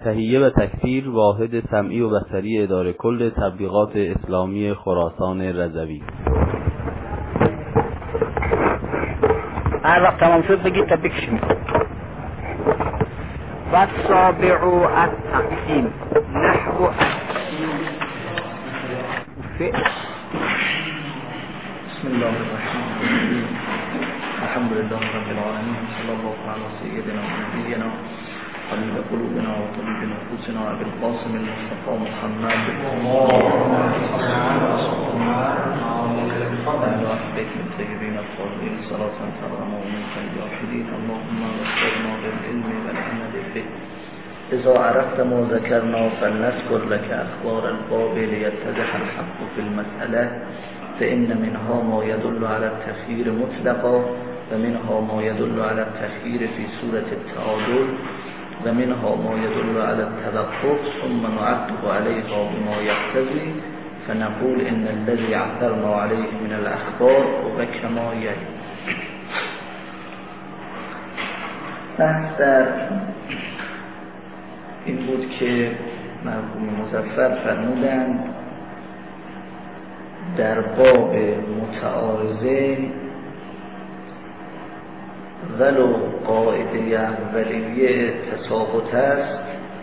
تهیه و تکثیر واحد سمعی و بصری اداره کل تبلیغات اسلامی خراسان رضوی. هر وقت تمام شد بگید تا بکشیم. و سابعو التقسیم نحو بسم الله الرحمن الرحیم. الحمد لله رب العالمین. صلی الله علی سیدنا و نبینا حبیب قلوبنا و طبیب نفوسنا ابی القاسم المصطفى محمد بيت الطيبين الطاهرين صلاة ترحم ومنك الجاحدين اللهم وفقنا بالعلم والعمل به إذا عرفت ما ذكرنا فلنذكر لك أخبار الباب ليتضح الحق في المسألة فإن منها ما يدل على التخيير مطلقا ومنها ما يدل على التخيير في سورة التعادل ومنها ما يدل على التوقف ثم نعقب عليها بما يقتضي فنقول إن الذي عثرنا عليه من الأخبار وكما يلي. بحث در این بود که مرحوم مظفر فرمودند در باب متعارضه ولو قاعده اولیه تساقط است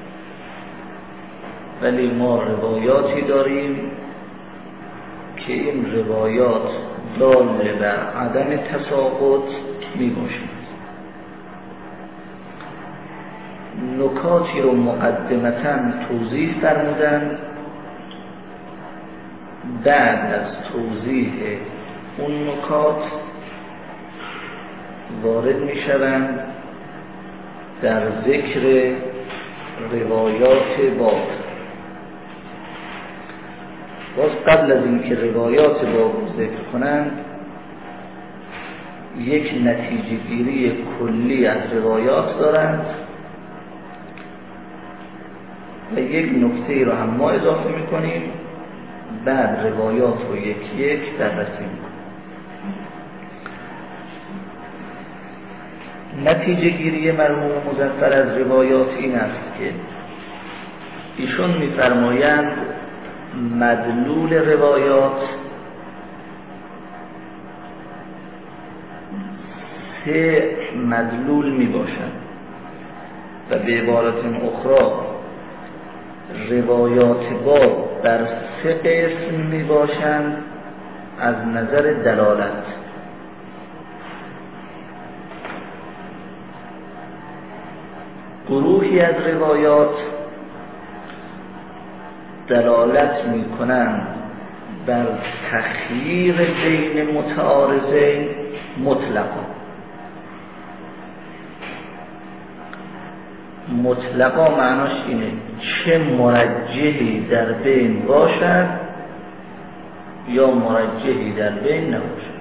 ولی ما روایاتی داریم که این روایات دال بر عدم تساقط می باشند. نکاتی رو مقدمتاً توضیح فرمودند. بعد از توضیح اون نکات وارد می شوند در ذکر روایات باب. باز قبل از اینکه روایات باب رو ذکر کنند یک نتیجه گیری کلی از روایات دارند و یک نکته رو هم ما اضافه میکنیم. بعد روایات رو یک یک بررسی میکنیم. نتیجه گیری مرحوم مظفر از روایات این است که ایشون میفرمایند مدلول روایات سه مدلول می باشند و به عبارت اخرى روایات باب بر سه قسم می باشند از نظر دلالت. گروهی از روایات دلالت می کنند بر تخییر بین متعارضین مطلقا. مطلقا معناش اینه چه مرجحی در بین باشد یا مرجحی در بین نباشد.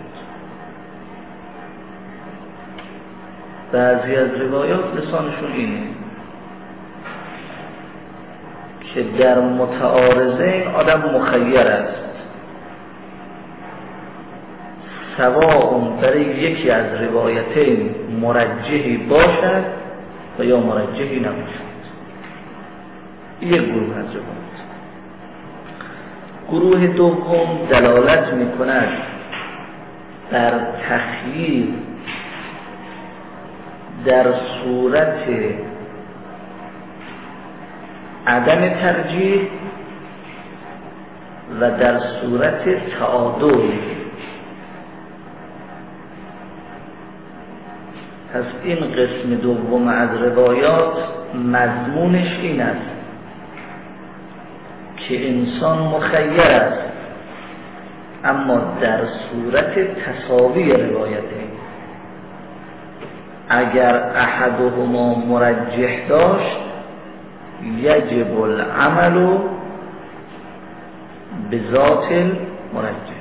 بعضی از روایات لسانشون اینه که در متعارضین آدم مخیر است، سواء برای یکی از روایتین مرجحی باشد و یا مرجحی نباشد. یک گروه از روایات. گروه دوم دلالت می کند بر تخییر در صورت عدم ترجیح و در صورت تعادل. پس این قسم دوم از روایات مضمونش این است که انسان مخیر است اما در صورت تساوی روایتین. اگر احدهما مرجح داشت یجب العمل بذات المرجح.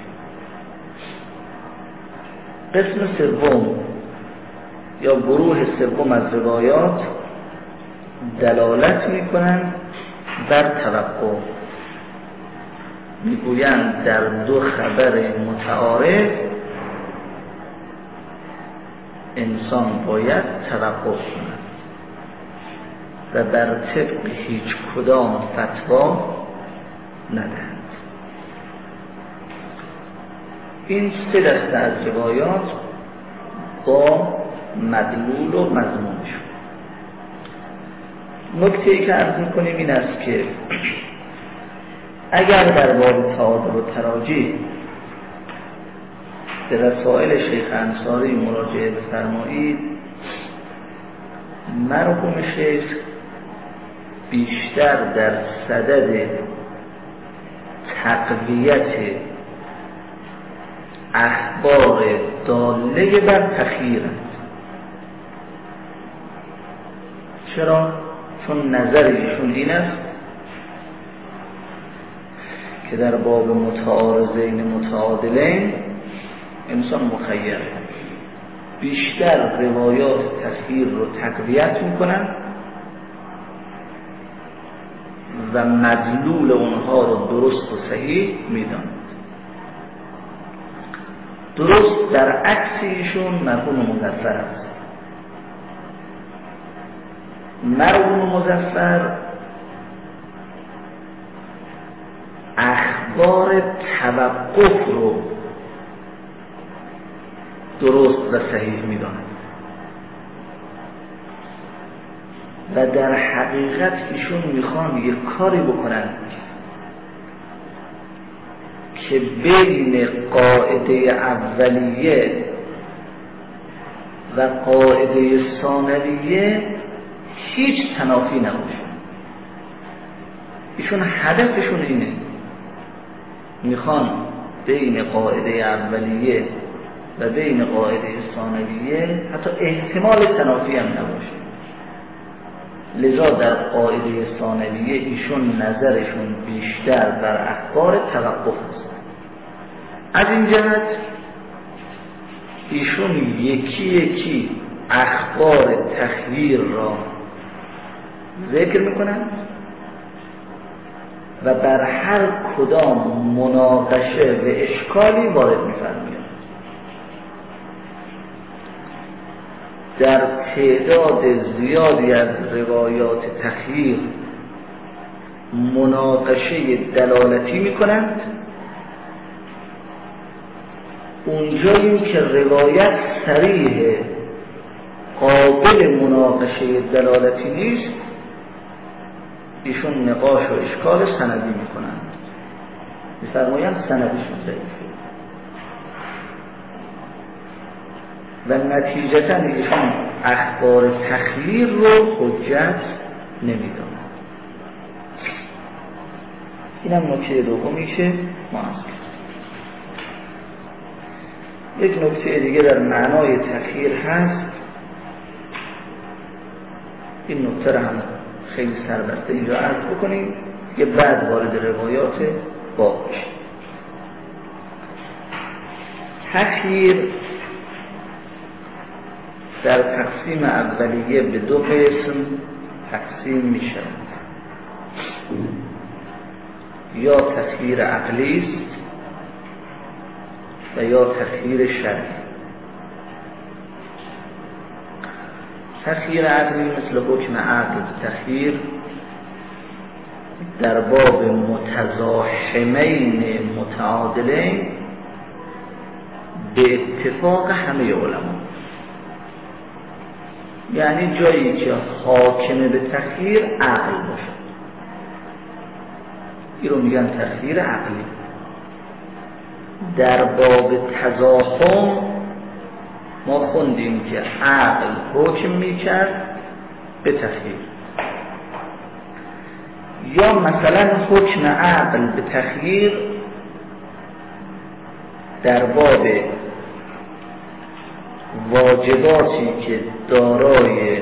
قسم سوم یا گروه سوم از روایات دلالت می‌کنند بر توقف. میگویند در دو خبر متعارض انسان باید توقف کند. و بر طبق هیچ کدام فتوا ندهند. این 3 دسته از روایات با مدلول و مضمونشون. نکته‌ای که عرض می‌کنیم این است که اگر در باب تعادل و تراجیح به رسائل شیخ انصاری مراجعه بفرمایید، مرحوم شیخ بیشتر در صدد تقویت اخبار داله بر تخییرند. چرا؟ چون نظر ایشون این است که در باب متعارضین متعادلین انسان مخیر، بیشتر روایات تخییر رو تقویت میکنن و مدلول اونها رو درست و صحیح میدانند. درست در عکس ایشون مرحوم مظفر است. مرحوم مظفر اخبار توقف رو درست و صحیح میداند و در حقیقت ایشون میخوان یک کاری بکنن که بین قاعده اولیه و قاعده ثانویه هیچ تنافی نباشه. ایشون هدفشون اینه، میخوان بین قاعده اولیه و بین قاعده ثانویه حتی احتمال تنافی هم نباشه. لذا در قاعده ثانویه ایشون نظرشون بیشتر در اخبار توقف است. از این جهت ایشون یکی یکی اخبار تخییر را ذکر میکنند و بر هر کدام مناقشه و اشکالی وارد میفرمایند. در تعداد زیادی از روایات تخییر مناقشه دلالتی میکنند، اونجایی که روایت صریح قابل مناقشه دلالتی نیست ایشون نقاش و اشکال سندی میکنند، میفرمایند سندشون ضعیفه و نتیجتا ایشون اخبار تخییر رو حجت نمیدانند. اینم نکته دومی که ما هست. یک نکته دیگه در معنای تخییر هست، این نکته رو هم خیلی سربسته اینجا عرض بکنیم که بعد وارد روایات باب بشیم. تخییر در تقسیم اولیه به 2 قسم تقسیم می شود. یا تخییر عقلی است و یا تخییر شرعی. تخییر عقلی مثل حکم عقل تخییر در باب متزاحمین متعادلین به اتفاق همه علما، یعنی جایی که حاکم به تخییر عقل باشد، این رو میگن تخییر عقلی. در باب تزاحم ما خوندیم که عقل حکم میکرد به تخییر، یا مثلا حکم عقل به تخییر در باب واجباتی که دارای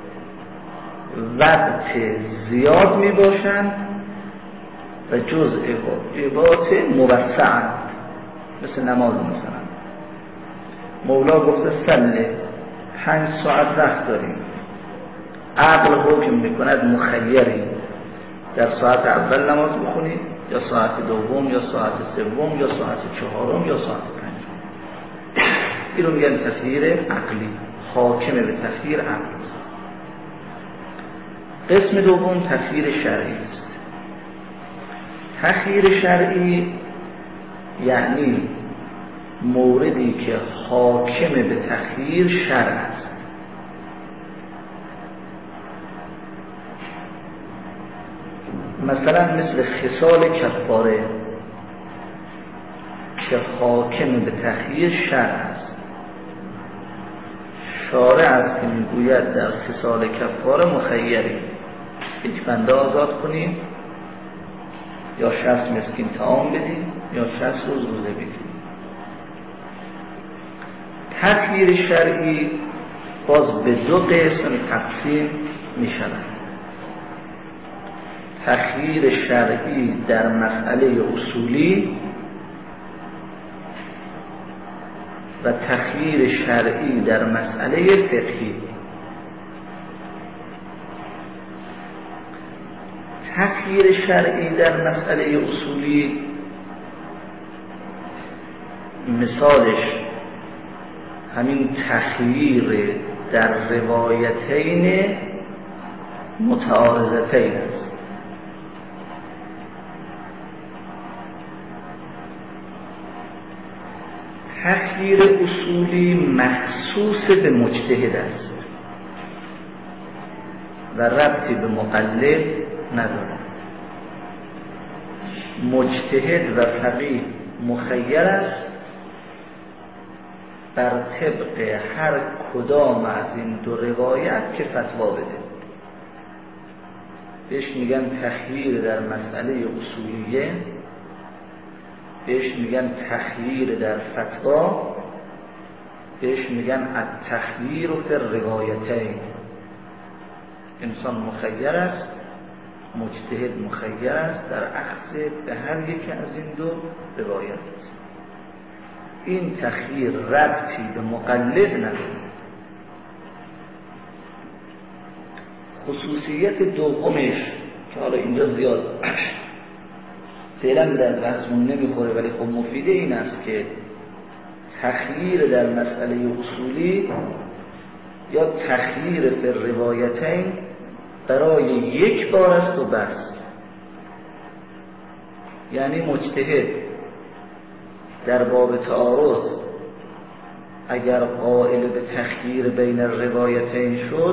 وقت زیاد می باشند و جزء واجبات موسعند، مثل نماز مثلا مولا گفته سله 5 ساعت وقت داریم، عقل حکم میکند مخیری در ساعت اول نماز بخونید یا ساعت دوم یا ساعت سوم یا ساعت چهارم یا ساعت پنجم. این رو میگن تخییر عقلی، حاکم به تخییر عقلی. قسم دوم تخییر شرعی است. تخییر شرعی یعنی موردی که حاکم به تخییر شرع است. مثلا مثل خصال کفاره که حاکم به تخییر شرع است. شارع است که میگوید در خصال کفاره مخیری، یک بنده آزاد کنید یا 60 مسکین طعام بدید یا 60 روز روزه بگیرید. تخییر شرعی باز به دو قسم تقسیم می شود. تخییر شرعی در مسئله اصولی و تخییر شرعی در مسئله فقهی. تخییر شرعی در مسئله اصولی مثالش همین تخییر در روایتین متعارضتین است. تخییر اصولی مخصوص به مجتهد است و ربطی به مقلد ندارد. مجتهد و فقیه مخیر است بر طبق هر کدام از این دو روایت که فتوا بده. بهش میگن تخییر در مسئله اصولیه، بهش میگن تخییر در فتوا، بهش میگن التخییر فی الروایتین. انسان مخیر است، مجتهد مخیر است در اخذ به هر یک از این دو روایت است. این تخییر ربطی به مقلد نداره. خصوصیت دومش که حالا اینجا زیاد فعلا در بحثمون نمیخوره ولی خب مفیده، این است که تخییر در مسئله اصولی یا تخییر فی الروایتین برای یک بار است و بس. یعنی مجتهد در باب تعارض اگر قائل به تخییر بین الروایتین شد،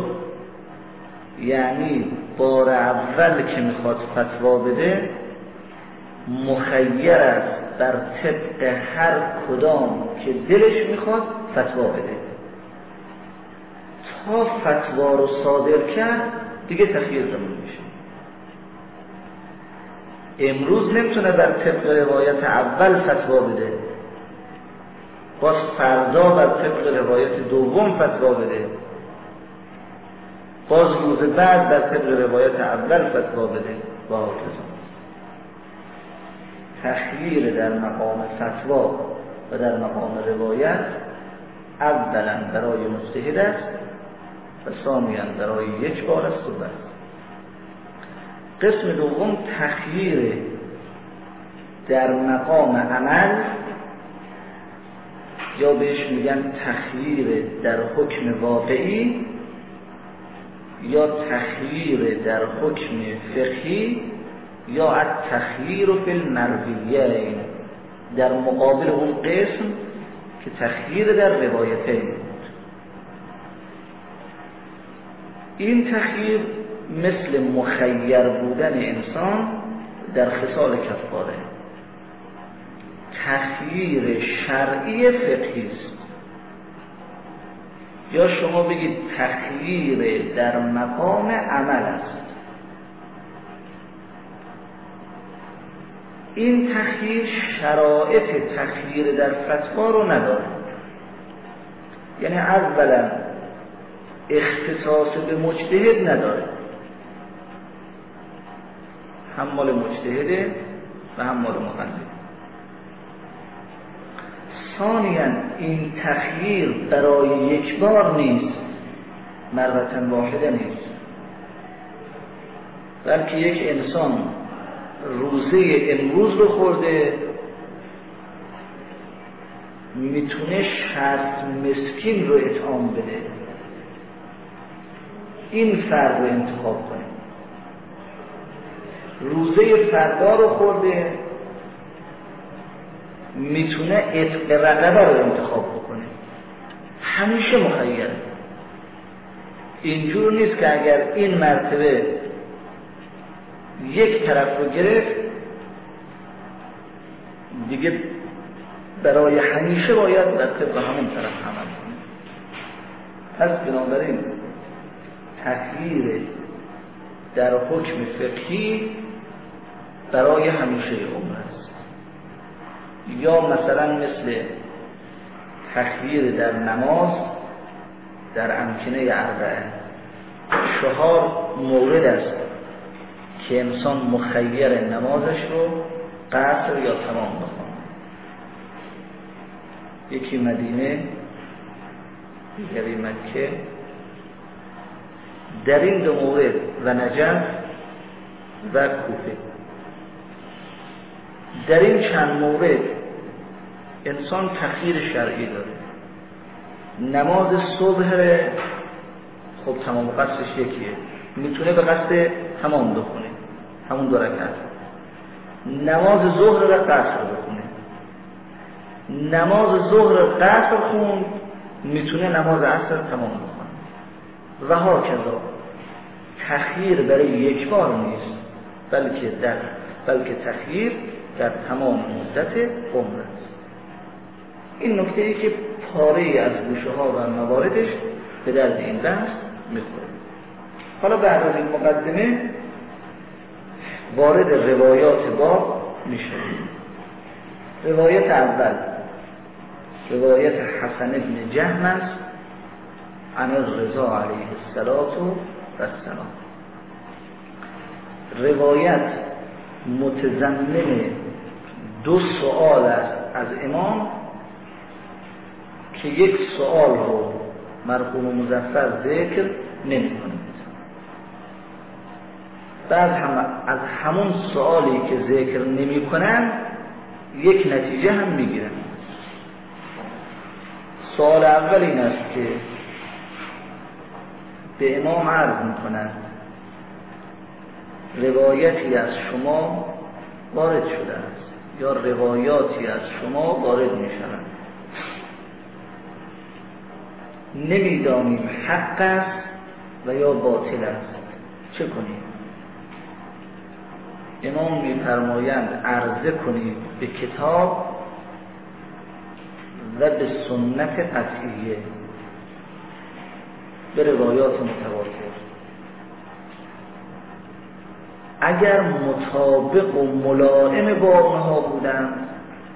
یعنی بار اول که میخواد فتوا بده مخیر است بر طبق هر کدام که دلش میخواد فتوا بده. تا فتوا رو صادر کرد دیگه تخییر زمان میشه. امروز نمیتونه بر طبق روایت اول فتوا بده، باز فردا بر طبق روایت دوم فتوا بده، باز روز بعد بر طبق روایت اول فتوا بده و هكذا. تخییر در مقام فتوا و در مقام روایت اولا برای مجتهد است و ثانیاً برای یک بار است و بس. قسم دوم تخییر در مقام عمل، یا بهش میگن تخییر در حکم واقعی یا تخییر در حکم فقهی یا التخییر فی المرویین، در مقابل اون قسم که تخییر در روایتین بود. این تخییر مثل مخیر بودن انسان در خصال کفاره. تخییر شرعی فقهی است، یا شما بگید تخییر در مقام عمل است. این تخییر شرایط تخییر در فتوا رو نداره. یعنی اولا اختصاص به مجتهد نداره، هم مال مجتهده و هم مال مقلد. ثانیاً این تخییر برای یک بار نیست، مرة واحده نیست، بلکه یک انسان روزه امروز رو خورده میتونه 60 مسکین رو اطعام بده، این فرد رو انتخاب کنه. روزه فردا رو خورده، میتونه عتق رقبه رو انتخاب بکنه. همیشه مخیره. اینجور نیست که اگر این مرتبه یک طرف رو گرفت دیگه برای همیشه باید در طبق همون طرف عمل کنه. پس بنابراین تخییر در حکم فقهی برای همیشه عمر است. یا مثلا مثل تخییر در نماز در امکنه اربعه، 4 مورد است که انسان مخیر نمازش رو قصر یا تمام بخونه. یکی مدینه، دیگری مکه. در این 2 مورد و نجف و کوفه، در این چند مورد انسان تخییر شرعی داره. نماز صبح خب تمام قصرش یکیه، میتونه به قصد تمام بخونه، همون 2 رکعت. نماز ظهر رو قصر بخونه. نماز ظهر قصر خون، میتونه نماز عصر تمام بخونه. و هاکذا تخییر برای یک بار نیست، بلکه تخییر در تمام مدت عمر است. این نکته ای که پاره از گوشه ها و مواردش به درد این بحث میخوره. حالا بعد از این مقدمه وارد روایات باب میشه. روایت اول روایت حسن بن جهم است عن الرضا علیه السلام. روایت متضمن 2 سؤال است از امام که یک سؤال رو مرحوم مظفر ذکر نمی کنید. بعد از همون سؤالی که ذکر نمی کنن یک نتیجه هم می گیرن. سؤال اول این است که به امام عرض می کنند روایتی از شما وارد شده است یا روایاتی از شما وارد می شوند، نمیدانیم حق است و یا باطل است، چه کنیم؟ امام می‌فرمایند عرضه کنید به کتاب و به سنت قطعیه، به روایات متواتر. اگر مطابق و ملائم با اونها بودند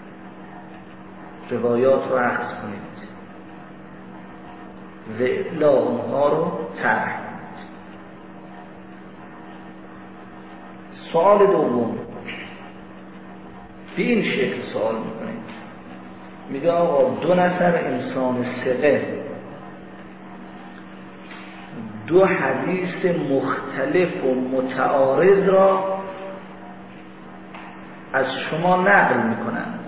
روایات رو اخذ کنید و الا اونها رو ترک کنید. سوال دوم به این شکل سوال میکنید، میگه آقا 2 نفر انسان ثقه 2 حدیث مختلف و متعارض را از شما نقل میکنند،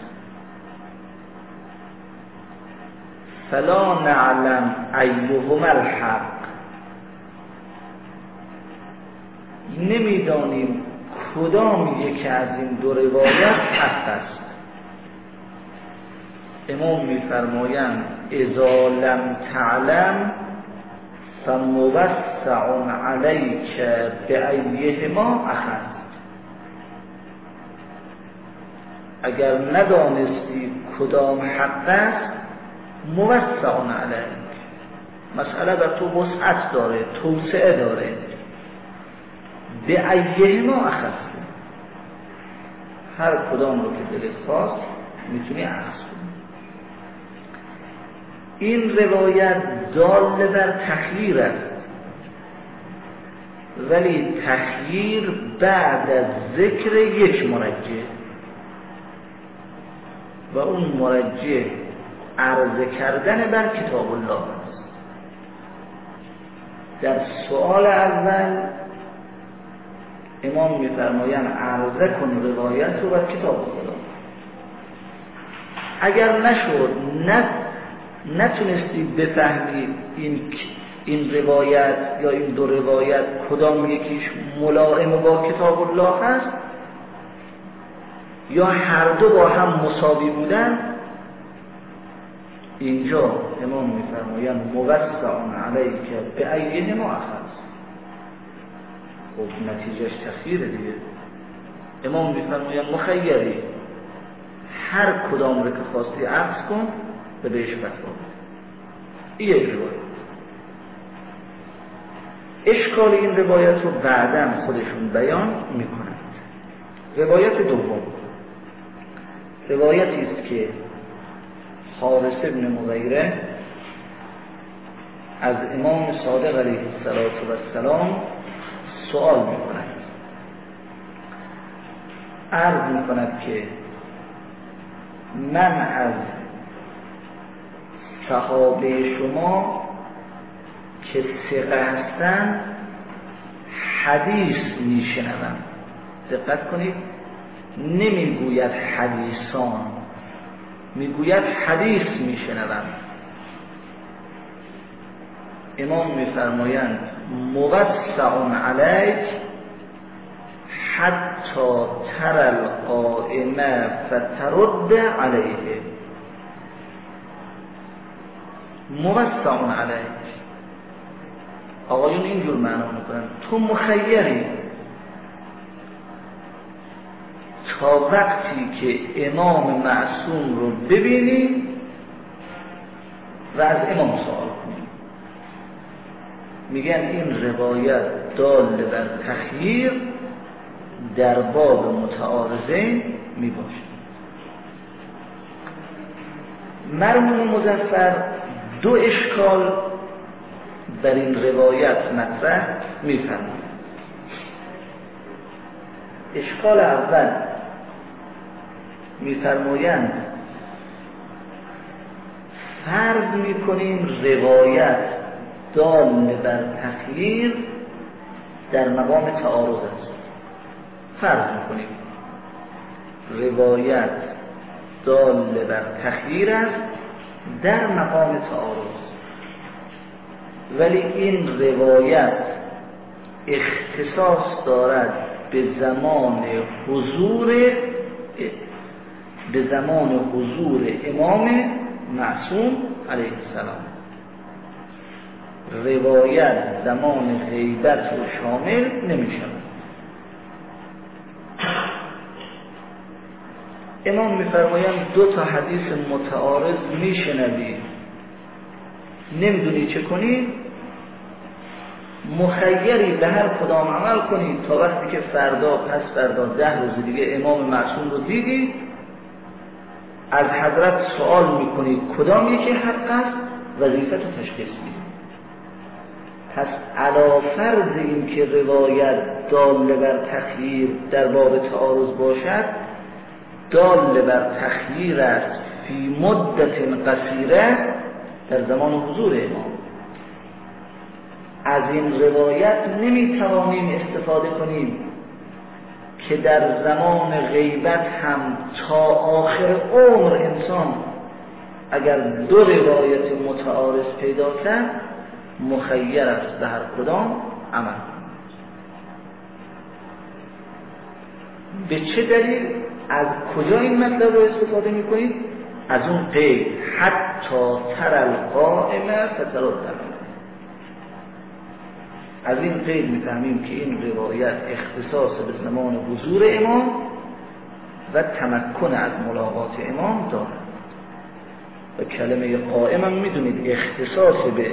فلا نعلم ایهما الحق، نمیدانیم کدام یک از این 2 روایت حق است. امام میفرمایند اذا لم تعلم فموسع علیک بایهما اخذ، اگر ندانستی کدام حق است موسع علیک، مسئله بر تو وسعت داره، توسعه داره. بایهما اخذ، هر کدام رو که دلت خواست میتونی اخذ کنی. این روایت دال بر تخییر است، ولی تخییر بعد از ذکر یک مرجح و اون مرجح عرضه کردن بر کتاب الله است. در سؤال اول امام میفرمایند عرضه کن روایت رو بر کتاب الله. اگر نشد نتونستید بفهمید این این روایت یا این دو روایت کدام یکیش ملائم با کتاب الله هست یا هر دو با هم مساوی بودن، اینجا امام میفرمایند موسع علیک بأیهما اخذ. خب نتیجهش تخییره دیگه. امام میفرمایند مخیری، هر کدام رو که خواستی عکس کن و بهش فتوا بده. این یک روایت. اشکال این روایت رو بعداً خودشون بیان میکنند. روایت دوم روایتی است که حارث ابن مغیره از امام صادق علیه السلام سوال میکند، عرض میکند که من از صحابه شما که ثقه هستند حدیث میشنوم. دقت کنید، نمیگوید حدیثان، میگوید حدیث میشنوم. امام میفرمایند موسع علیک حتی تر القائمه فترد علیه. موسع علیک، آقایون اینجور معنا میکنن تو مخیری تا وقتی که امام معصوم رو ببینی و از امام سوال کنی. میگن این روایت دال بر تخییر در باب متعارضین میباشه. مرحوم مظفر دو اشکال در این روایت مطرح میفرمایند. اشکال اول میفرمایند فرض میکنیم روایت دال بر تخییر در مقام تعارض است. فرض میکنیم روایت دال بر تخییر است در مقام تعارض، ولی این روایت اختصاص دارد به زمان حضور امام معصوم علیه السلام. روایت زمان غیبت رو شامل نمی شود. امام می‌فرمایند دو تا حدیث متعارض میشنوی، نمیدونی چه کنی، مخیری به هر کدام عمل کنی تا وقتی که فردا پس فردا 10 روز دیگه امام معصوم رو دیدی، از حضرت سوال میکنی کدام یکی حق است، وظیفت رو تشخیص میدی. پس علی فرض این که روایت دال بر تخییر در باب تعارض باشد، دال بر تخییر است فی مدت قصیره در زمان حضور امام. از این روایت نمیتوانیم استفاده کنیم که در زمان غیبت هم تا آخر عمر انسان اگر دو روایت متعارض پیدا کرد مخیر است به هر کدام عمل. به چه دلیل؟ از کجا این مطلب رو استفاده میکنید؟ از اون قید حتی تر القائمه فترد. از این قید میفهمیم که این روایت اختصاص به زمان حضور امام و تمکن از ملاقات امام دارد. و کلمه قائم هم میدونید اختصاص به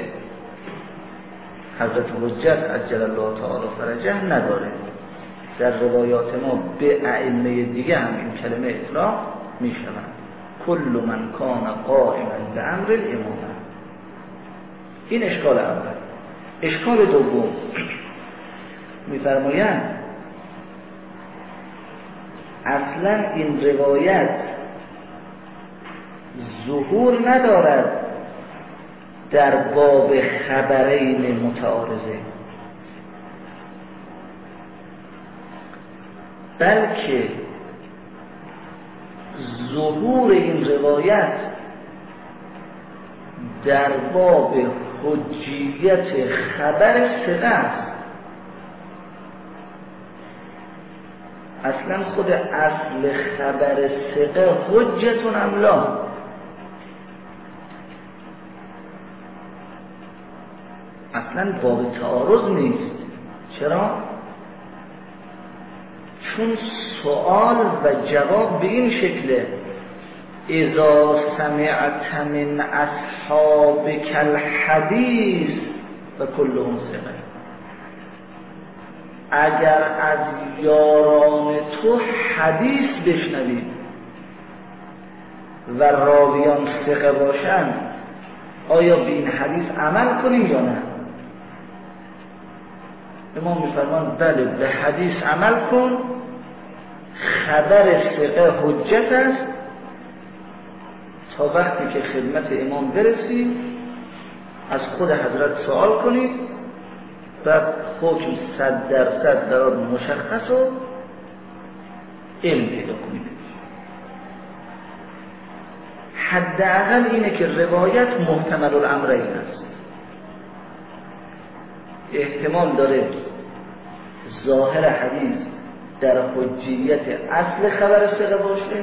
حضرت حجت عجل الله تعالی فرجه نداره. در روایات ما به ائمه دیگه هم این کلمه اطلاق میشود. کل من کان قائما به امر الامام. این اشکال اول. اشکال دوم میفرمایند اصلا این روایت ظهور ندارد در باب خبرین متعارضه، بلکه ظهور این روایت در باب حجیت خبر ثقه است. اصلا خود اصل خبر ثقه حجتون ام لا؟ اصلا باب تعارض نیست. چرا؟ چون سوال و جواب به این شکله: اذا سمعت من اصحابک الحدیث و کلهم ثقه. اگر از یاران تو حدیث بشنوید و راویان ثقه باشند، آیا به این حدیث عمل کنیم یا نه؟ امام میفرمان بله، به حدیث عمل کن، خبر ثقه حجت است تا وقتی که خدمت امام برسید از خود حضرت سوال کنید و حکم 100% برای مشخص و علم پیدا کنید. حداقل اینه که روایت محتمل الامرین است. احتمال داره ظاهر حدیث در حجیت اصل خبر ثقه باشه،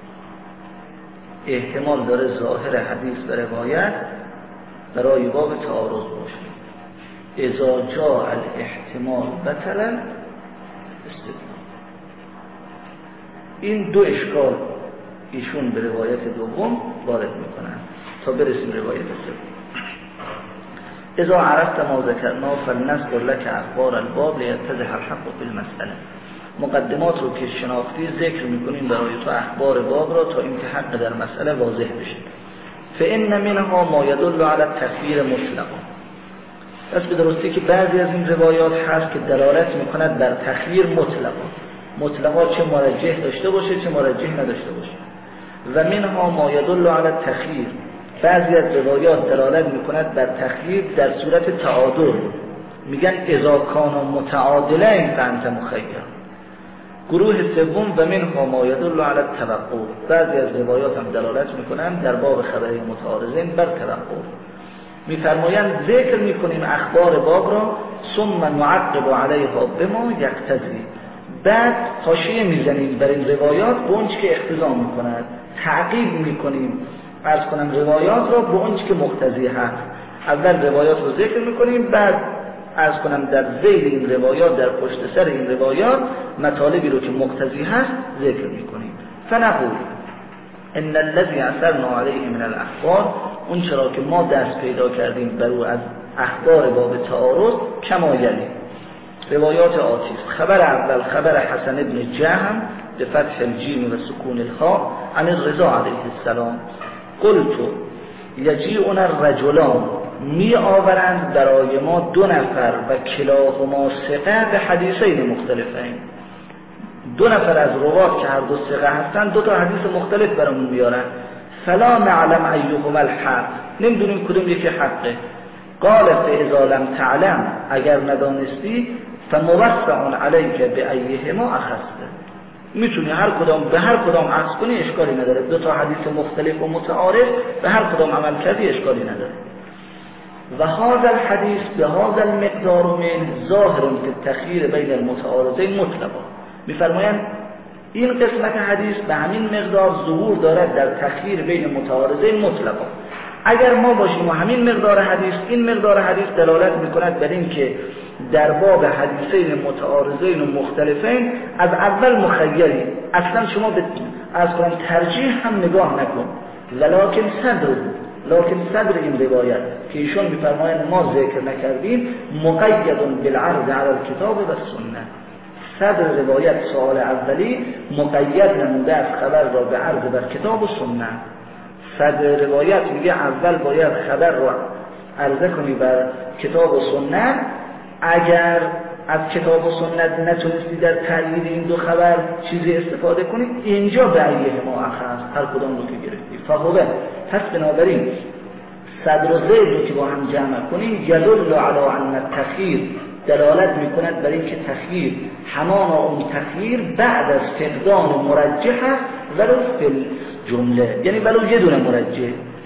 احتمال داره ظاهر حدیث و روایت برای باب تعارض باشه. اذا جاء الاحتمال بطلا استدلال. این دو اشکال ایشون به روایت دوم وارد میکنن تا برسیم روایت سوم. اذا عرفت ما ذکرنا فلنذكر لك اخبار الباب لیتضح الحق بالمساله. مقدمات رو که شناختی ذکر میکنیم برای تو اخبار باب را تا اینکه حق در مسئله واضح بشه. فان منها ما يدل على التخيير مطلقا. پس به درستی که بعضی از این روایات هست که دلالت میکند بر تخییر مطلقا چه مرجح داشته باشه چه مرجح نداشته باشه. و منها ما يدل على التخيير. بعضی از روایات دلالت میکند بر تخییر در صورت تعادل، میگن اذا کان متعادلین فانت مخیر. گروه سوم و منها ما يدل على التوقف. بعضی از روایات هم دلالت میکنند در باب خبری متعارضین بر توقف. میفرمایند ذکر میکنیم اخبار باب را ثم نعقب علیها بما یقتضی. بعد حاشیه میزنیم بر این روایات به اونچه که اقتضا میکند، تعقیب میکنیم عرض کنم روایات را به اونچه که مقتضی هست. اول روایات رو ذکر میکنیم، بعد عرض کنم در ذیل این روایات، در پشت سر این روایات مطالبی رو که مقتضی هست ذکر میکنیم. فنقول ان الذي اثرنا عليه من الاخبار، اون چرا که ما دست پیدا کردیم بر او از اخبار باب تعارض، کما یلی روایات آتی است. خبر اول خبر حسن ابن جهم به فتح الجیم و سکون الخاء عن الرضا علیه السلام. قلت یجیعنا الرجلان، می آورند برای ما دو نفر و کلاهما ثقه به حدیثین مختلفین. دو نفر از روات که هر دو ثقه هستن دو تا حدیث مختلف برامون میارن. فلا نعلم ایهما الحق، نمیدونیم کدوم یکی حقه. قال فاذا لم تعلم، اگر ندانستی فموسع علیک بایهما اخذت، میتونی هر کدام به هر کدام عکس کنی، اشکالی نداره. دو تا حدیث مختلف و متعارض به هر کدام عمل کردی اشکالی نداره. و هذا الحديث بهذا المقدار من ظاهر في التخيير بين المتعارضين مطلقا. میفرمایند این قسمت حدیث به همین مقدار ظهور دارد در تخییر بین متعارضین مطلقا. اگر ما باشیم و همین مقدار حدیث، این مقدار حدیث دلالت میکند بر این که در باب حدیثین متعارضین و مختلفین از اول مخیری، اصلا شما به از کنم ترجیح هم نگاه نکن. لکن صدر این روایت که ایشون میفرمایند ما ذکر نکردیم مقید بالعرض علی الکتاب و سنت. صدر روایت سوال اولی مقید نموده از خبر را به عرض بر کتاب و سنت. صدر روایت میگه اول باید خبر را عرضه کنی بر کتاب و سنت. اگر از کتاب و سنت نتونستی در تأیید این دو خبر چیزی استفاده کنید، اینجا به ایه ما اخذ، هر کدام رو که گرفتی فهوه. پس بنابراین صدر و زید رو که با هم جمع کنیم یدل علی ان التخییر، دلالت میکند بر این که تخییر همان اون تخییر بعد از فقدان مرجح است ولو فی الجمله، یعنی ولو یه دونه مرجح.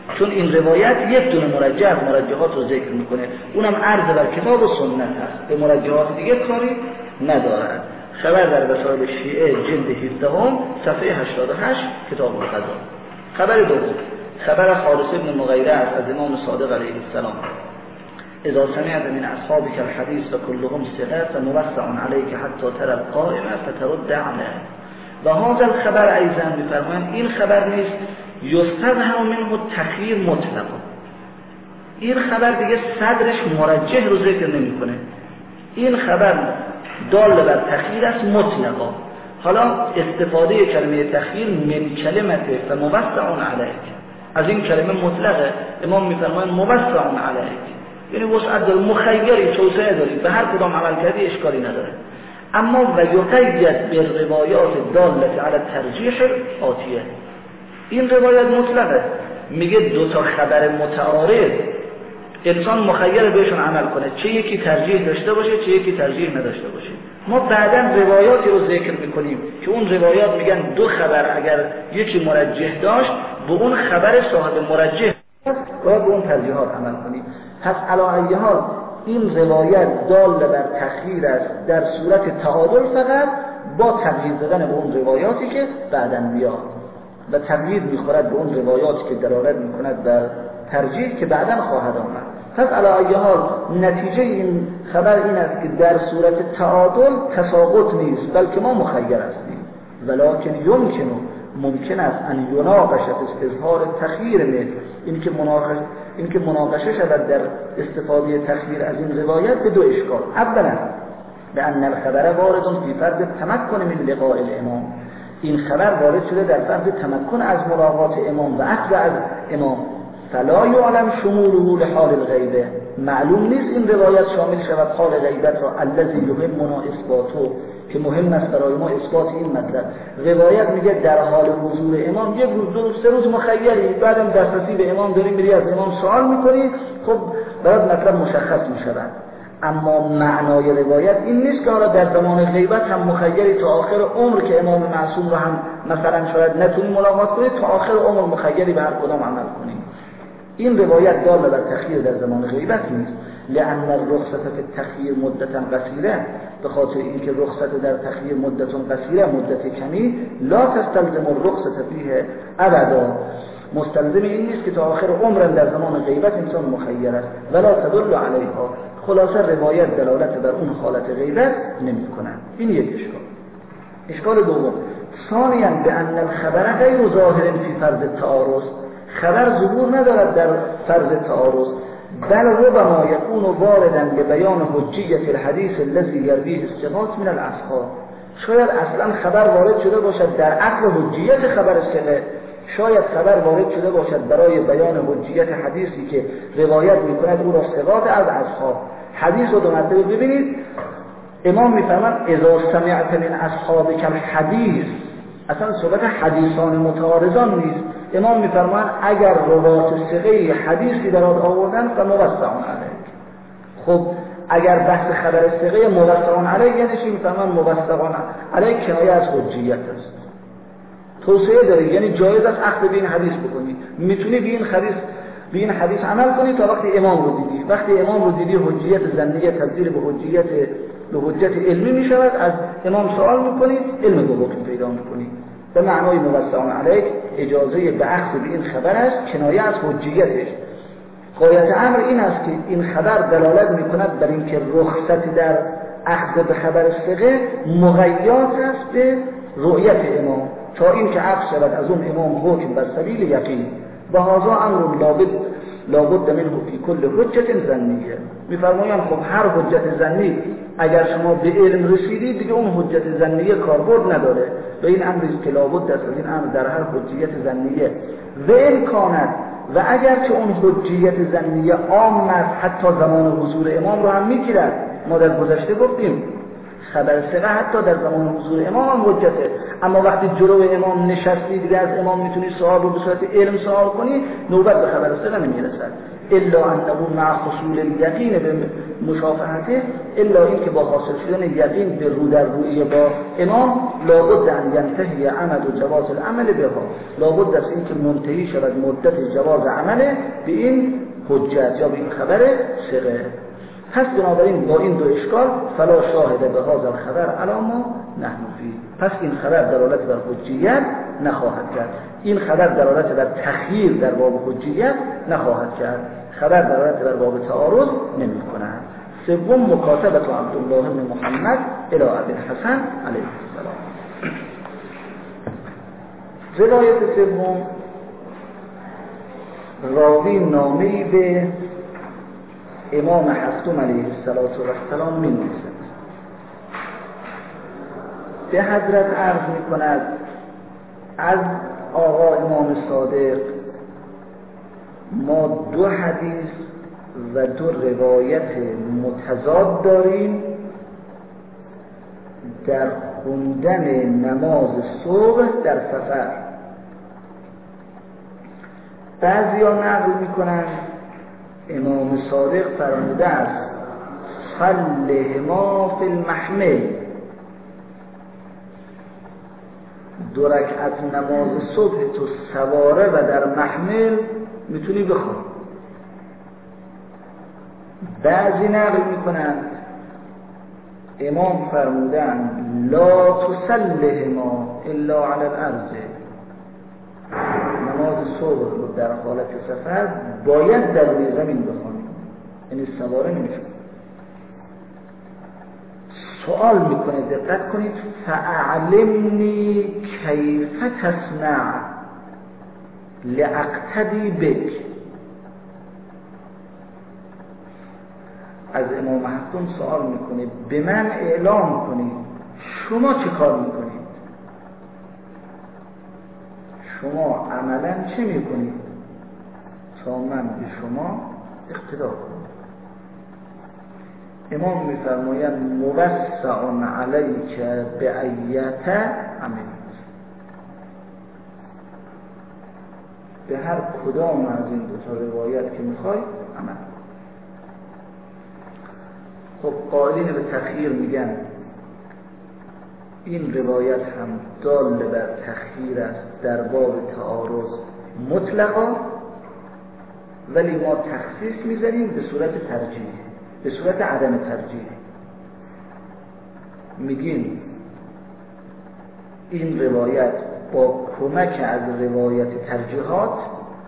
چون این روایت یک دونه مرجح از مرجحات رو ذکر میکنه، اونم عرض بر کتاب و سنت هست، به مرجحات دیگه کاری ندارد. خبر در وسائل شیعه جلد 17 صفحه 88 کتاب القضا. خبر دوم، خبر خالص بن مغیره از امام صادق علیه السلام: اذا سمعت من اصحابك الحديث فكلهم ثقات فموسع عليك حتى ترى القائمه فترد عنه. و هذا الخبر ایضا میفرمایند این خبر نیست یستفهم منه تخییر مطلقا. این خبر دیگه صدرش مرجح رو ذکر نمیکنه، این خبر دال بر تخییر است مطلقا. حالا استفاده کلمه تخییر من کلمه فموسع علیک، از این کلمه مطلقه امام میفرمایند موسع علیک، یعنی وسعت داری، مخیری، توسعه داری، به هر کدام عمل کردی اشکالی نداره. اما و یقید به روایات دالت علی ترجیح آتیه، این روایت مطلقه، میگه دو تا خبر متعارض انسان مخیر بهشون عمل کنه، چه یکی ترجیح داشته باشه چه یکی ترجیح نداشته باشه. ما بعداً روایاتی رو ذکر میکنیم که اون روایات میگن دو خبر اگر یکی مرجح داشت به اون خبر صاحب مرجح باید به اون ترجیحات عمل کنیم. پس علی ای حال این روایت دال بر تخییر است در صورت تعادل، فقط با تغییر دادن به اون روایاتی که بعداً میاد و تغییر میخورد به اون روایاتی که دلالت میکند بر ترجیح که بعداً خواهد آمد. پس علی ای حال نتیجه این خبر این است که در صورت تعادل تساقط نیست، بلکه ما مخیر هستیم. ولکن ممکن است ان یناقش اظهار تخییر من، این که مناقشه شود در استفاده تخییر از این روایت به دو اشکال. اولا به ان الخبر وارد فی فرض تمکن من لقاء الامام، این خبر وارد شده در فرض تمکن از ملاقات امام و اخذ از امام، فلا یعلم شموله لحال الغیبه، معلوم نیست این روایت شامل شود حال غیبت را، الذی یهمنا اثباته، که مهم است برای ما اثبات این مطلب. روایت میگه در حال حضور امام یک روز دو روز سه روز مخیری، بعدم دسترسی به امام داری، میری از امام سوال میکنی، خب برات مطلب مشخص میشود. اما معنای روایت این نیست که حالا در زمان غیبت هم مخیری تا آخر عمر که امام معصوم رو هم مثلا شاید نتونی ملاقات کنی، تا آخر عمر مخیری به هر کدام عمل کنی. این روایت دال بر تخییر در زمان غیبت نیست، لأن الرخصة في التخییر مدتا قصیره، به خاطر اینکه رخصت در تخییر مدت قصیره، مدت کمی، لا تستلزم الرخصة فیه ابدا، مستلزم این نیست که تا آخر عمر در زمان غیبت انسان مخیر است، ولا تدل علیها. خلاصه روایت دلالت بر اون حالت غیبت نمی کنند. این یک اشکال. اشکال دوم، ثانیاً بأن الخبر غیر ظاهر فی فرض التعارض، خبر ظهور ندارد در فرض تعارض، بل ربما یکون واردا به بیان حجیت الحدیث الذی یرویه الثقات من الاصحاب. شاید اصلا خبر وارد شده باشد در اصل حجیت خبر ثقه، شاید خبر وارد شده باشد برای بیان حجیت حدیثی که روایت میکند او را ثقات از اصحاب. حدیث رو دو مرتبه ببینید، امام میفرماند اذا سمعت من اصحابک الحدیث، اصلا صحبت حدیثان متعارضان نیست. امام میفرماند اگر روات ثقه حدیثی برات آوردن فموسع علیک. خب اگر بحث خبر ثقه موسع علیک یعنی چی؟ میفرماند موسع علیک کنایه از حجیت است، توسعه داری، یعنی جایز است اخذ به این حدیث بکنی، میتونی به این حدیث عمل کنی تا وقتی امام رو دیدی. وقتی امام رو دیدی حجیت ظنیه تبدیل به حجت علمی میشود، از امام سوال میکنی، علم به حکم پیدا میکنی. به معنای موسع علیک اجازه به اخذ به این خبر است، کنایه از حجیتش. غایت امر این است که این خبر دلالت میکند بر اینکه رخصت در اخذ به خبر ثقه مقید است به رؤیت امام، تا اینکه عکس شود از اون امام حکم بر سبیل یقین. و هذا امر لابد منه فی کل حجت ظنیه. میفرمایند خب هر حجت ظنی اگر شما به علم رسیدید دیگه اون حجت ظنیه کاربرد نداره، و این امری که لابد است از این امر در هر حجیت ظنیه و امکانات، و اگر که اون حجیت ظنیه عام است حتی زمان حضور امام رو هم میگیرد. ما در گذشته گفتیم خبر ثقه حتی در زمان حضور امام هم حجته، اما وقتی جلو امام نشستی دیگه از امام میتونی سوال رو به صورت علم سوال کنی، نوبت به خبر ثقه نمیرسد. الا انه مع حصول الیقین به مشافهته، الا این که با حاصل شدن یقین به رو در روی با امام لابد ان ینتهی عمد و جواز العمل بها، لابد است این که منتهی شود مدت جواز عمل به این حجت یا به این خبر ثقه. پس بنابراین با این دو اشکال فلا شاهد به هذا الخبر علی ما نحن فیه، پس این خبر دلالت بر حجیت نخواهد کرد، این خبر دلالت بر تخییر در باب حجیت نخواهد کرد، خبر دلالت بر باب تعارض نمی کند. سوم مکاتبه عبدالله بن محمد الی ابی الحسن علیه السلام. روایت سوم، راوی نامه‌ای به امام هفتم علیه السلام می‌نویسد. به حضرت عرض می‌کند از آقا امام صادق ما 2 حدیث و 2 روایت متضاد داریم در خوندن نماز صبح در سفر. بعضیا نقل می‌کنند امام صادق فرموده است صلهما فی المحمل، 2 رکعت نماز صبح تو سواره و در محمل میتونی بخوانی. بعضی نقل میکنند امام فرمودن لا تصلهما الا علی الارض، نماز صبح رو در حالت سفر باید در روی زمین بخوانید، یعنی سواره نمیشه. سوال میکنه، دقت کنید، فاعلمنی کیف تصنع لاقتدی بک. از امام هفتم سوال میکنه به من اعلام کنید شما چه کار میکنید، شما عملا چه میکنید تا من به شما اقتدا کنم. امام میفرمایند موسع علیک بایت عملت، به هر کدام از این 2 روایت که میخوای عمل. خب قائلین به تخییر میگن این روایت هم دال بر تخییر است در باب تعارض مطلقا، ولی ما تخصیص میذاریم به صورت ترجیح، به صورت عدم ترجیح. میگیم این روایت با کمک از روایت ترجیحات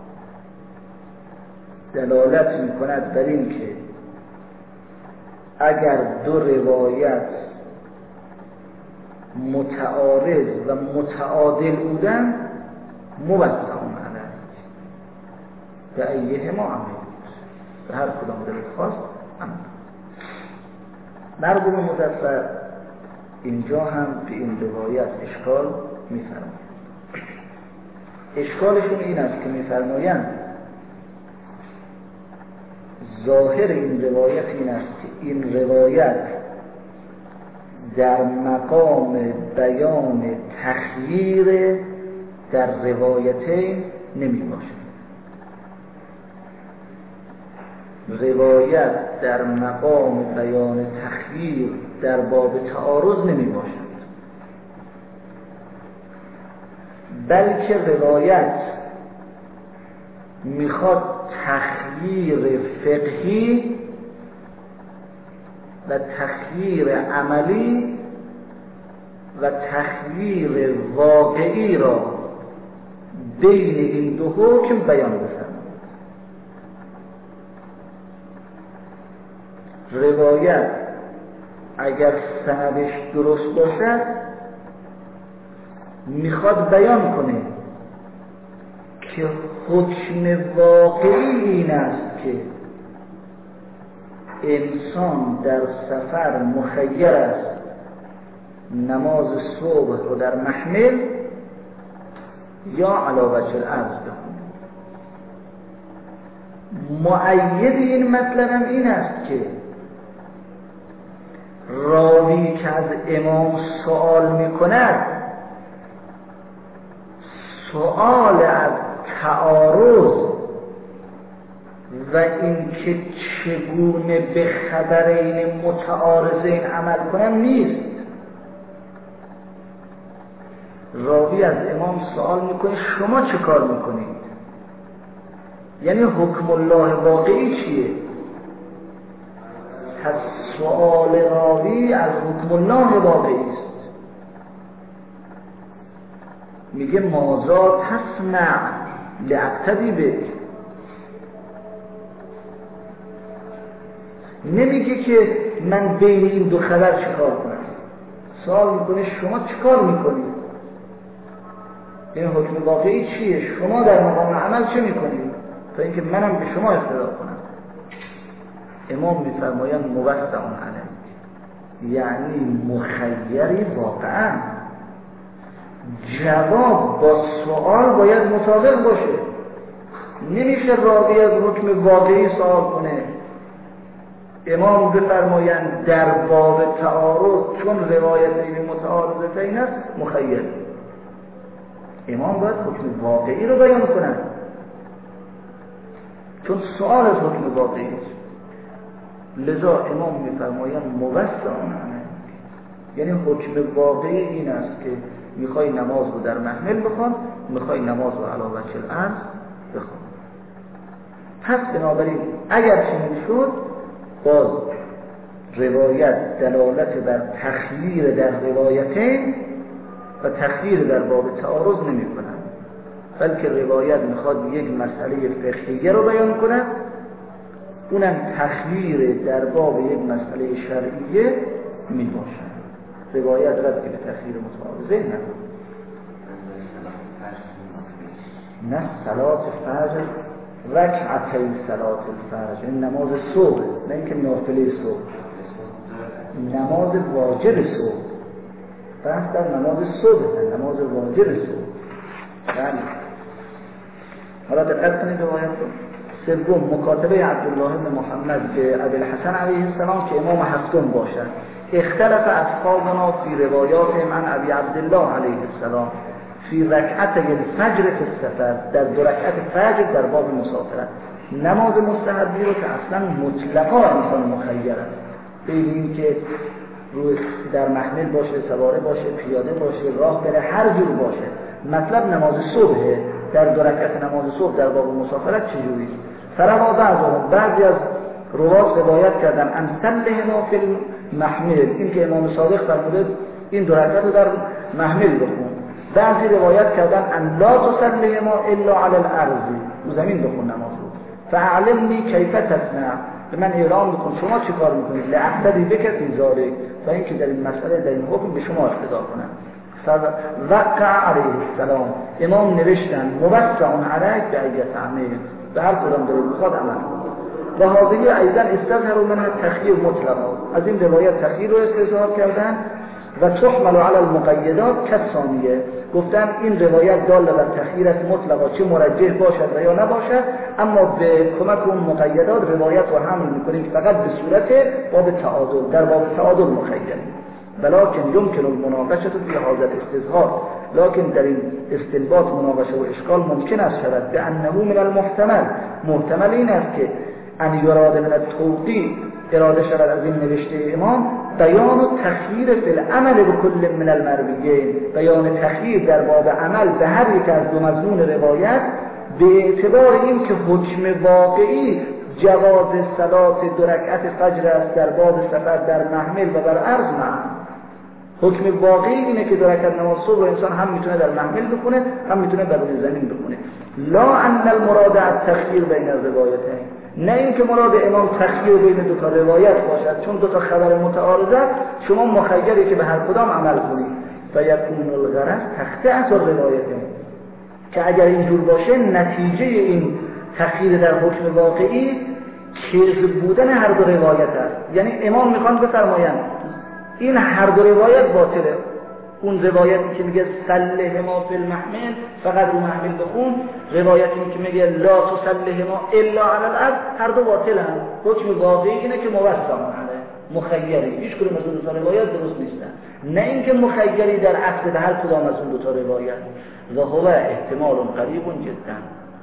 دلالت میکند بر این که اگر 2 روایت متعارض و متعادل بودن موسع علیک به ایهما عملت، به هر کدام دلت خواست عمل. مرحوم مظفر اینجا هم به این روایت اشکال می‌فرمایند. اشکالشون این است که می‌فرمایند ظاهر این روایت این است که این روایت در مقام بیان تخییر در روایتین نمی باشد. روایت در مقام بیان تخییر در باب تعارض نمی باشد، بلکه روایت میخواد تخییر فقهی و تخییر عملی و تخییر واقعی را بین این 2 حکم بیان بفرماید. روایت اگر سندش درست باشد میخواد بیان کنه که حکم واقعی این است که انسان در سفر مخیر است نماز صبح رو در محمل یا علی وجه الارض بخونه. مؤید این مطلب هم این است که راوی که از امام سوال میکند سوال از تعارض و این که چگونه به خبرین متعارضین عمل کنن نیست. راوی از امام سوال میکنه شما چه کار میکنید؟ یعنی حکم الله واقعی چیه؟ پس سوال راوی از حکم الله واقعی است. میگه مازا تسمع لاقتدی به، نمیگه که من بین این دو خبر چیکار کنم. سوال میکنه شما چیکار میکنید؟ این حکم واقعی چیه؟ شما در مقام عمل چه میکنید تا اینکه منم به شما اقتدا کنم؟ امام میفرمایند موسع علیه، یعنی مخیری واقعا. جواب با سوال باید مطابق باشه. نمیشه راوی از حکم واقعی سوال کنه. امام بفرمایند در باب تعارض چون روایتین متعارضتین است مخیر، امام باید حکم واقعی رو بیان کنن چون سوال از حکم واقعی است. لذا امام میفرمایند موسع علیه، یعنی حکم واقعی این است که میخوای نماز رو در محمل بخوان، میخوای نماز رو علی وجه العرض بخوان. پس بنابراین اگر چنین شد باز روایت دلالت بر تخییر در روایتین و تخییر در باب تعارض نمی کنند، بلکه روایت میخواد یک مسئله فقهیه رو بیان کنه، اونم تخییر در باب یک مسئله شرعیه می باشد. روایت ربطی به تخییر متعارضه نداره. نه صلات فجر رکعتی صلات الفجر، این نماز صبح، نه اینکه نافله صبح، نماز واجب صبح. بحث در نماز صبح، نماز واجب صبح. بله. حالا دقت کنید روایت رو. سوم مکاتبه عبدالله بن محمد به ابوالحسن علیه السلام که امام هفتم باشد. اختلف اصحابنا فی روایاتهم عن ابی عبدالله علیه السلام فی رکعت الفجر فی السفر، در دو رکعت فجر در باب مسافرت. نماز مستحبی رو که اصلا مطلقا انسان مخیر است، بین این که روی در محمل باشه، سواره باشه، پیاده باشه، راه بره، هر جور باشه. مطلب نماز صبح، در دو رکعت نماز صبح در باب مسافرت چجوری؟ فروا بعضی از روات روایت کردن ان صلهما فی المحمل، این که امام صادق فرموده این دو رکعت رو در محمل بخون. بعضی روایت کردن ان لا تصلهما الا علی الارض، رو زمین بخون نماز رو. فاعلمنی کیف تصنع، به من اعلام بکن شما چی کار میکنید؟ لاقتدی بک فی ذلک، تا اینکه در این مسئله در این حکم به شما اقتدا کنم. فوقع علیه السلام، امام نوشتن موسع علیک به ایت عمل، به هر کدام دلت بخواد عمل کن. و هذه ایضا استظهروا منها تخییر مطلقا، از این روایت تخییر رو استظهار کردن. و تحمل علی المقیدات کثانیه، گفتن این روایت دال بر تخییر است مطلقا، چه مرجح باشد و یا نباشد، اما به کمک اون مقیدات روایت رو حمل میکنیم فقط به صورت باب تعادل، در باب تعادل مخیریم. ولكن يمكن المناقشه فی حاضر استظهار، لكن در این استنباط مناقشه و اشکال ممکن است شود به انه من المحتمل، محتمل این است که ان یراد من التوقیع، اراده شود از این نوشته امام بیان و تخییر فی العمل بكل من المرویین، بیان تخییر در باب عمل به هر یک از دو مضمون روایت، به اعتبار این که حکم واقعی جواز صلات دو رکعت فجر است در باب سفر در محمل و بر عرض معا. حکم واقعی اینه که دو رکعت نماز صبح رو انسان هم میتونه در محمل بخونه، هم میتونه بر روی زمین بخونه. لا ان المراد التخییر بین الروایتین، نه اینکه مراد امام تخییر بین دو تا روایت باشد، چون دو تا خبر متعارضه شما مخیری که به هر کدام عمل کنید. فیکون الغرض تخطئه الروایتین، که اگر اینجور باشه نتیجه این تخییر در حکم واقعی کذب بودن هر دو روایت است. یعنی امام میخوان بفرمایند این هر دو روایت باطله. اون روایتی که میگه صلهما فی المحمل، فقط رو محمل بخون، روایتی که میگه لا تصلهما الا علی الارض، هر دو باطلن. حکم واقعی اینه که موسع علیه، مخیری، هیچ کدوم از اون دو تا روایت درست نیستن. نه اینکه مخیری در اصل به هر کدام از اون دو تا روایت. و هو احتمال قریب جدا،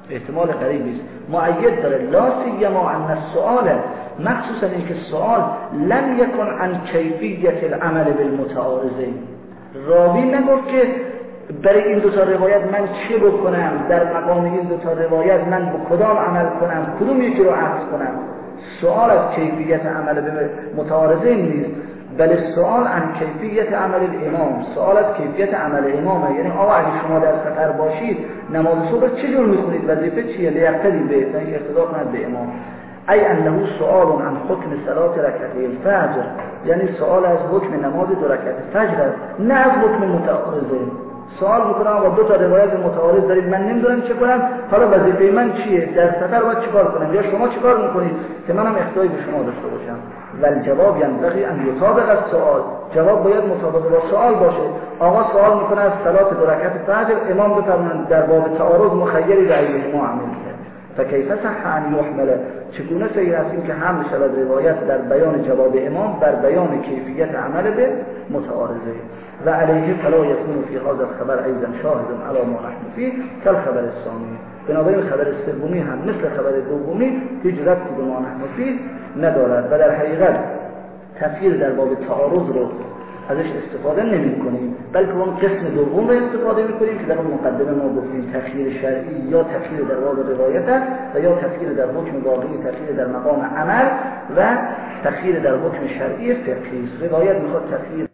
احتمال قریبی است. مؤید داره لا سیما ان السؤال، مخصوصا اینکه سوال لم یکن عن کیفیت العمل بالمتعارضین. راوی نگفت که برای این دو تا روایت من چه بکنم، در مقام این دو تا روایت من با کدام عمل کنم، کدوم یکی رو عکس کنم. سوال از کیفیت عمل به متعارضین نیست، بله سوال عن کیفیت عمل الامام، سوال از کیفیت عمل امامه. یعنی آقا اگه شما در خطر باشید نماز صبح چجور میخونید، وظیفه چیه؟ لیقتدی به، یعنی اقتدا کنید به امام. ای انه سؤال عن حکم صلات رکعتي الفجر، یعنی سوال از حکم نماز 2 رکعت فجر است، نه از حکم متعارضین. سوال میکنم و 2 تا روایت متعارض دارید، من نمیدونم چه کنم، حالا وظیفه من چیه، در سفر باید چیکار کنم، یا شما چیکار میکنید که منم احتیاج به شما داشته باشم. ولی جواب ینبغی ان یطابق السؤال، جواب باید مطابق با سوال باشه. آقا سوال میکنه از صلات 2 رکعت فجر، امام بفرمایند در باب تعارض مخیری رأی ما عمل کرد. فکیف صح ان یحمل، چگونه صحیح است این که حمل شود روایت در بیان جواب امام بر بیان کیفیت عمل به متعارضه. و علیه فلا یکون فی هذا الخبر ایضا شاهد علی ما نحن فیه کالخبر الثانی. بنابراین خبر سومی هم مثل خبر دومی هیچ ربطی به ما نحن فیه ندارد و در حقیقت تفسیر در باب تعارض رو ازش استفاده نمی کنیم، بلکه اون قسم دوم رو استفاده می کنیم که در اون مقدمه ما گفتیم تفسیر شرعی یا تفسیر در باب روایت است و یا تفسیر در حکم واقعی، تفسیر در مقام عمل و تفسیر در حکم شرعی فقهی. روایت میخواد تفسیر